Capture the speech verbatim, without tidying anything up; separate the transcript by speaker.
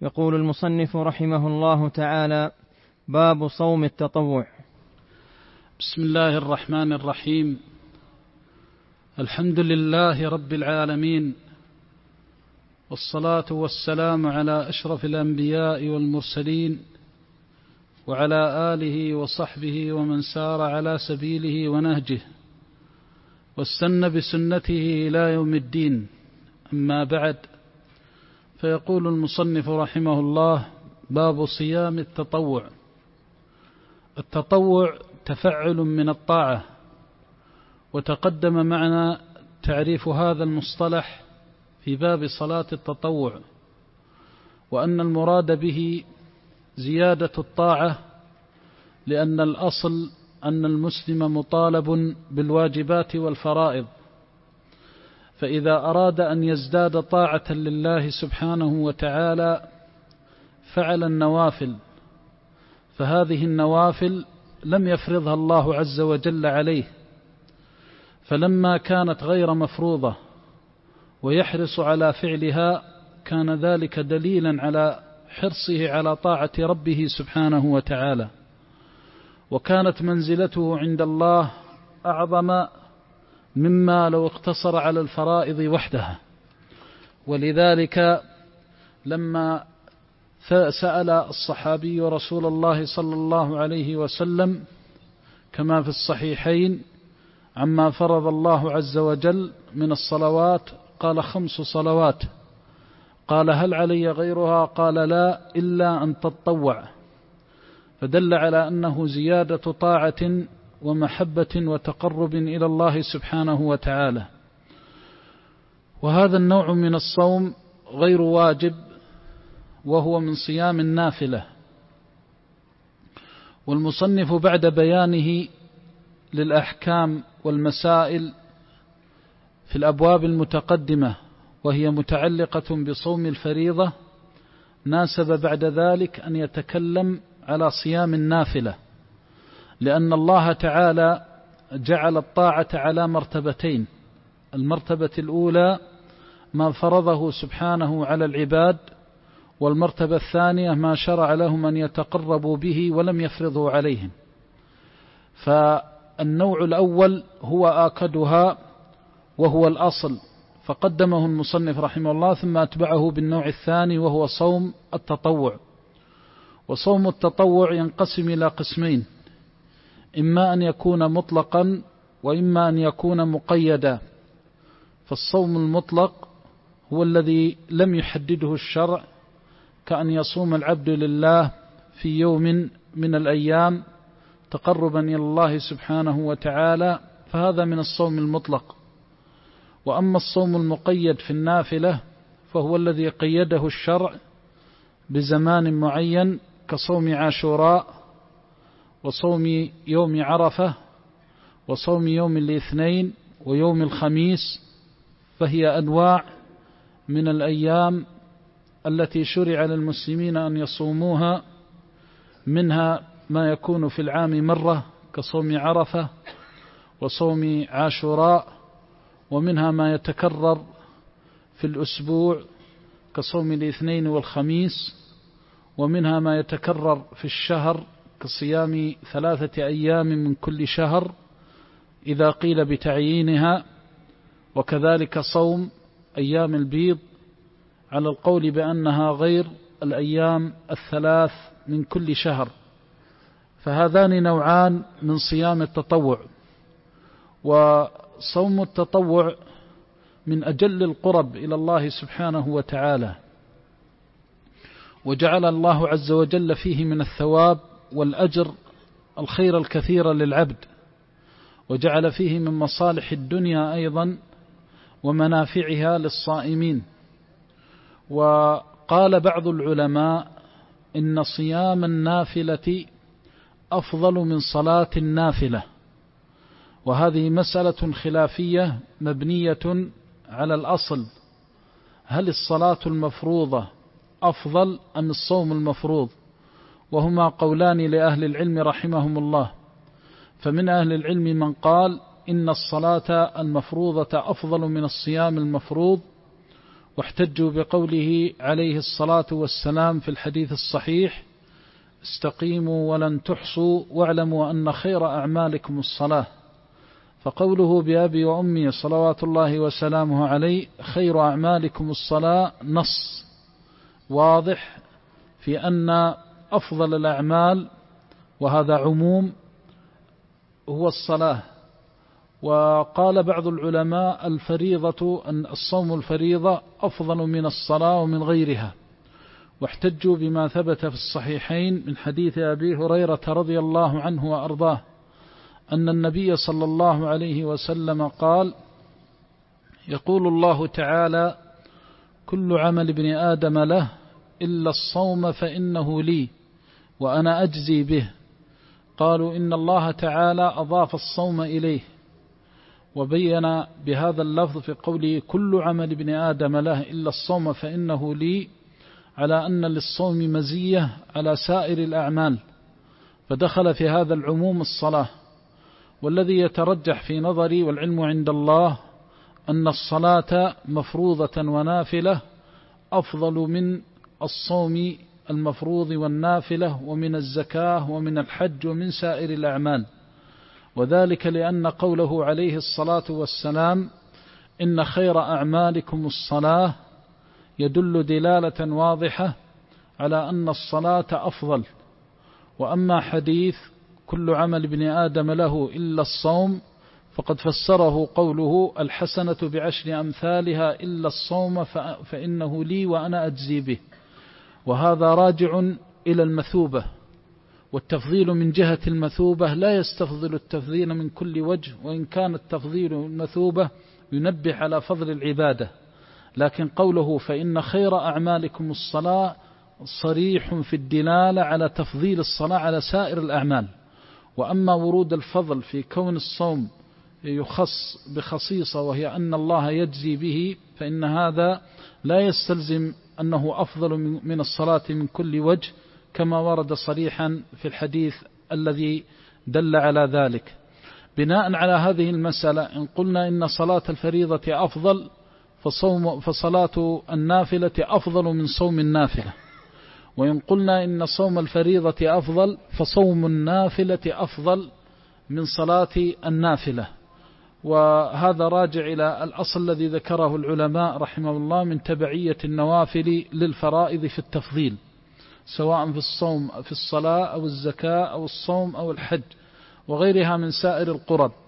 Speaker 1: يقول المصنف رحمه الله تعالى: باب صوم التطوع.
Speaker 2: بسم الله الرحمن الرحيم. الحمد لله رب العالمين، والصلاة والسلام على أشرف الأنبياء والمرسلين، وعلى آله وصحبه ومن سار على سبيله ونهجه واستنى بسنته إلى يوم الدين. أما بعد، فيقول المصنف رحمه الله: باب صيام التطوع. التطوع تفعل من الطاعة، وتقدم معنا تعريف هذا المصطلح في باب صلاة التطوع، وأن المراد به زيادة الطاعة، لأن الأصل أن المسلم مطالب بالواجبات والفرائض، فإذا أراد أن يزداد طاعة لله سبحانه وتعالى فعل النوافل، فهذه النوافل لم يفرضها الله عز وجل عليه، فلما كانت غير مفروضة ويحرص على فعلها كان ذلك دليلا على حرصه على طاعة ربه سبحانه وتعالى، وكانت منزلته عند الله أعظم مما لو اقتصر على الفرائض وحدها. ولذلك لما سأل الصحابي رسول الله صلى الله عليه وسلم كما في الصحيحين عما فرض الله عز وجل من الصلوات، قال: خمس صلوات. قال: هل علي غيرها؟ قال: لا، إلا أن تتطوع. فدل على أنه زيادة طاعة ومحبة وتقرب إلى الله سبحانه وتعالى. وهذا النوع من الصوم غير واجب، وهو من صيام النافلة. والمصنف بعد بيانه للأحكام والمسائل في الأبواب المتقدمة وهي متعلقة بصوم الفريضة، ناسب بعد ذلك أن يتكلم على صيام النافلة، لأن الله تعالى جعل الطاعة على مرتبتين: المرتبة الأولى ما فرضه سبحانه على العباد، والمرتبة الثانية ما شرع لهم أن يتقربوا به ولم يفرضه عليهم. فالنوع الأول هو آكدها وهو الأصل، فقدمه المصنف رحمه الله، ثم أتبعه بالنوع الثاني وهو صوم التطوع. وصوم التطوع ينقسم إلى قسمين: إما أن يكون مطلقا، وإما أن يكون مقيدا. فالصوم المطلق هو الذي لم يحدده الشرع، كأن يصوم العبد لله في يوم من الأيام تقربا إلى الله سبحانه وتعالى، فهذا من الصوم المطلق. وأما الصوم المقيد في النافلة فهو الذي قيده الشرع بزمان معين، كصوم عاشوراء، وصوم يوم عرفة، وصوم يوم الاثنين، ويوم الخميس. فهي أنواع من الأيام التي شرع للمسلمين أن يصوموها، منها ما يكون في العام مرة كصوم عرفة وصوم عاشوراء، ومنها ما يتكرر في الأسبوع كصوم الاثنين والخميس، ومنها ما يتكرر في الشهر كصيام ثلاثة أيام من كل شهر إذا قيل بتعيينها، وكذلك صوم أيام البيض على القول بأنها غير الأيام الثلاث من كل شهر. فهذان نوعان من صيام التطوع. وصوم التطوع من أجل القرب إلى الله سبحانه وتعالى، وجعل الله عز وجل فيه من الثواب والأجر الخير الكثير للعبد، وجعل فيه من مصالح الدنيا أيضا ومنافعها للصائمين. وقال بعض العلماء إن صيام النافلة أفضل من صلاة النافلة، وهذه مسألة خلافية مبنية على الأصل: هل الصلاة المفروضة أفضل أم الصوم المفروض؟ وهما قولان لأهل العلم رحمهم الله. فمن أهل العلم من قال إن الصلاة المفروضة أفضل من الصيام المفروض، واحتجوا بقوله عليه الصلاة والسلام في الحديث الصحيح: استقيموا ولن تحصوا واعلموا أن خير أعمالكم الصلاة. فقوله بأبي وأمي صلوات الله وسلامه عليه خير أعمالكم الصلاة نص واضح في أن أفضل الأعمال، وهذا عموم، هو الصلاة. وقال بعض العلماء الفريضة أن الصوم الفريضة أفضل من الصلاة ومن غيرها، واحتجوا بما ثبت في الصحيحين من حديث أبي هريرة رضي الله عنه وأرضاه أن النبي صلى الله عليه وسلم قال: يقول الله تعالى: كل عمل ابن آدم له إلا الصوم فإنه لي وأنا أجزي به. قالوا: إن الله تعالى أضاف الصوم إليه، وبين بهذا اللفظ في قوله كل عمل ابن آدم له إلا الصوم فإنه لي على أن للصوم مزية على سائر الأعمال، فدخل في هذا العموم الصلاة. والذي يترجح في نظري والعلم عند الله أن الصلاة مفروضة ونافلة أفضل من الصوم المفروض والنافلة ومن الزكاة ومن الحج ومن سائر الأعمال، وذلك لأن قوله عليه الصلاة والسلام إن خير أعمالكم الصلاة يدل دلالة واضحة على أن الصلاة أفضل. وأما حديث كل عمل ابن آدم له إلا الصوم فقد فسره قوله الحسنة بعشر أمثالها إلا الصوم فإنه لي وأنا أجزي به، وهذا راجع إلى المثوبة، والتفضيل من جهة المثوبة لا يستفضل التفضيل من كل وجه، وإن كان التفضيل المثوبة ينبه على فضل العبادة. لكن قوله فإن خير أعمالكم الصلاة صريح في الدلالة على تفضيل الصلاة على سائر الأعمال. وأما ورود الفضل في كون الصوم يخص بخصيصة وهي أن الله يجزي به، فإن هذا لا يستلزم أنه أفضل من الصلاة من كل وجه، كما ورد صريحا في الحديث الذي دل على ذلك. بناء على هذه المسألة إن قلنا إن صلاة الفريضة أفضل فصوم فصلاة النافلة أفضل من صوم النافلة، وإن قلنا إن صوم الفريضة أفضل فصوم النافلة أفضل من صلاة النافلة. وهذا راجع إلى الأصل الذي ذكره العلماء رحمه الله من تبعية النوافل للفرائض في التفضيل، سواء في الصوم في الصلاة أو الزكاة أو الصوم أو الحج وغيرها من سائر القرب.